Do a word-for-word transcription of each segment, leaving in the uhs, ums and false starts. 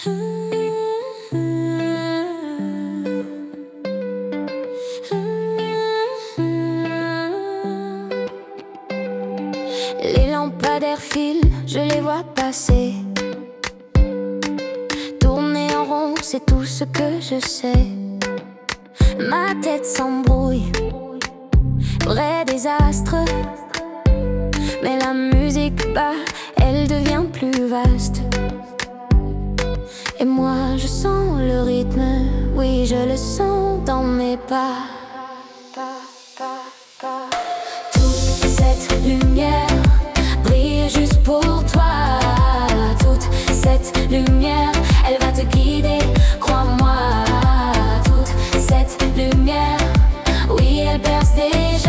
Les lampadaires filent, je les vois passer. Tourner en rond, c'est tout ce que je sais. Ma tête s'embrouille, vrai désastre. Mais la musique, bah, elle devient plus vaste. Et moi je sens le rythme, oui je le sens dans mes pas. Toute cette lumière brille juste pour toi. Toute cette lumière, elle va te guider, crois-moi. Toute cette lumière, oui elle perce déjà.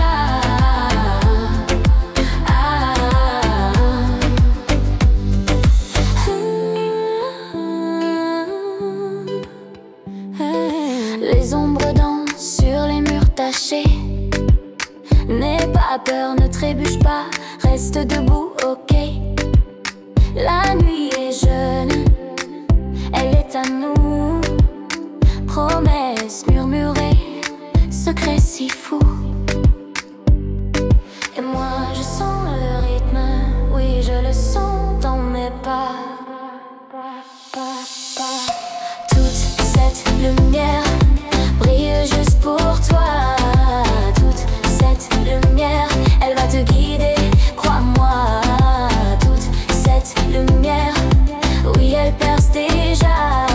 Les ombres dansent sur les murs tachés. N'aie pas peur, ne trébuche pas, reste debout, ok. La nuit est jeune, elle est à nous. Promesses murmurées, secrets si fous. Et moi je sens le rythme, oui je le sens dans mes pas. Toute cette lumière brille juste pour toi. Toute cette lumière, elle va te guider, crois-moi. Toute cette lumière, oui elle perce déjà.